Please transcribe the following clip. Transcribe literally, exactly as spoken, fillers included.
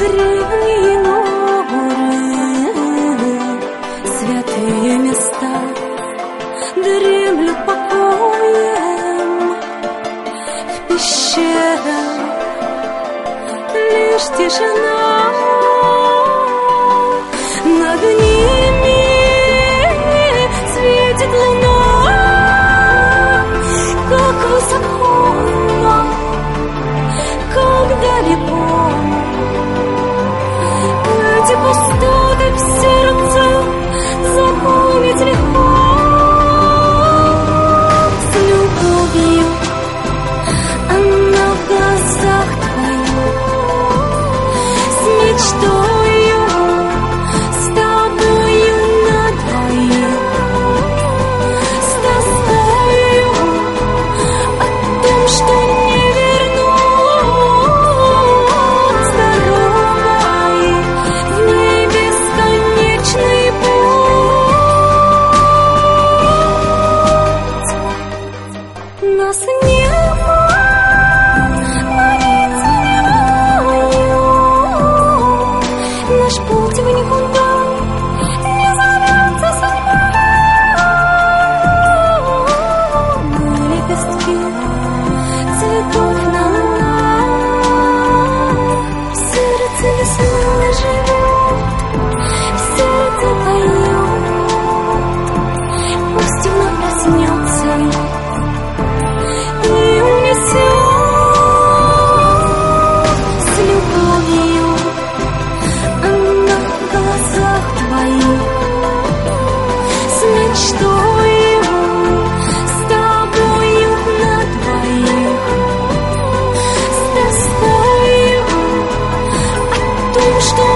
древние горы, святые места дремлют покоем в пещерах. Лишь тишина, над ними светит луна. Как высоко, как далеко эти пустоты в сердце заполнить легко. С любовью она в глазах твоих, с мечтою, с тобою на двоих, с тоскою о том, что не вернуть, с дорогой в ней бесконечный путь. Нас небо молится небою, наш путь в никуда не зовется судьбой. Мы лепестки цветов на лугах, в сердце весна живет, в сердце поет. Пусть вновь проснется и унесет. С любовью она в глазах твоих, с мечтою, с тобою на двоих, с тоскою о том, что